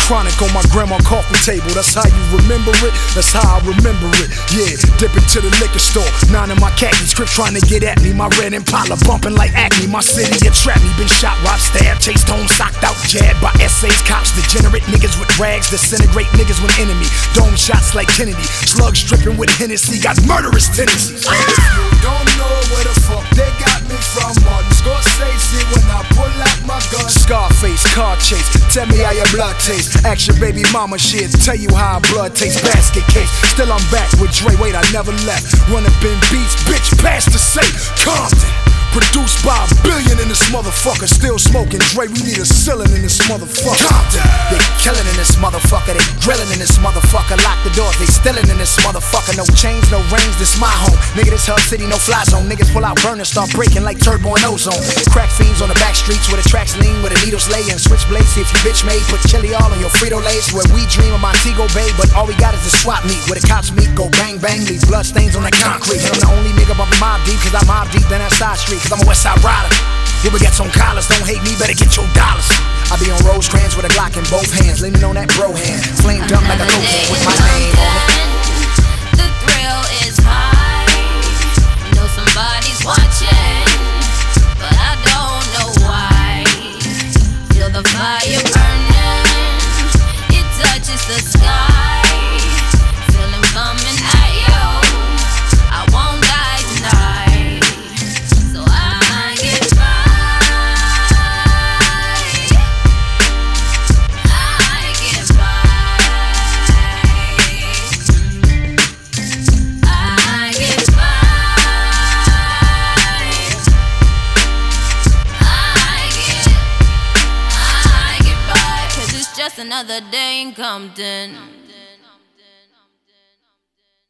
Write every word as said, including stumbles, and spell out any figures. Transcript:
Chronic on my grandma coffee table. That's how you remember it. That's how I remember it. Yeah, dip into the liquor store. Nine of my khakis, Crip trying to get at me. My red Impala bumping like acne. My city entrapped me. Been shot, robbed, stabbed, chased home, socked out, jabbed by essays, cops, degenerate niggas with rags, disintegrate niggas when enemy. Dome shots like Kennedy. Slugs dripping with Hennessy. Got murderous tendencies. If you don't know where the fuck they got me from, Martin Scorsese when I pull out my gun. Scarface, car chase. Tell me how your blood tastes. Ask your baby mama shit. Tell you how blood tastes. Basket case. Still I'm back with Dre. Wait, I never left. Run up in beats, bitch. Pass the safe. Compton. Produced by a billion in this motherfucker. Still smoking Dre, we need a ceiling in this motherfucker. Compton. They killing in this motherfucker. They grilling in this motherfucker. Lock the doors, they stealing in this motherfucker. No chains, no rings, this my home. Nigga, this Hub City, no fly zone. Niggas pull out burners, start breaking like turbo and ozone. Crack fiends on the back streets where the tracks lean, where the needles lay and switchblades. See if you bitch made, put chili all on your Frito-Lays. Where we dream of Montego Bay, but all we got is the swap meet. Where the cops meet, go bang bang, leave blood stains on the concrete. And I'm the only nigga bumping Mob Deep, cause I'm Mob Deep, then that side street. Cause I'm a West Side rider. You baguettes on collars, don't hate me, better get your dollars. I be on Rosecrans with a Glock in both hands, leaning on that bro hand, flamed up like a cocaine with my name on it. The thrill is high. Know somebody's watching, but I don't know why. Feel the fire burning, it touches the sky. Feel him coming at you. I won't die tonight, so I get by. I get by. I get by. I get, I get by, 'cause it's just another day in Compton.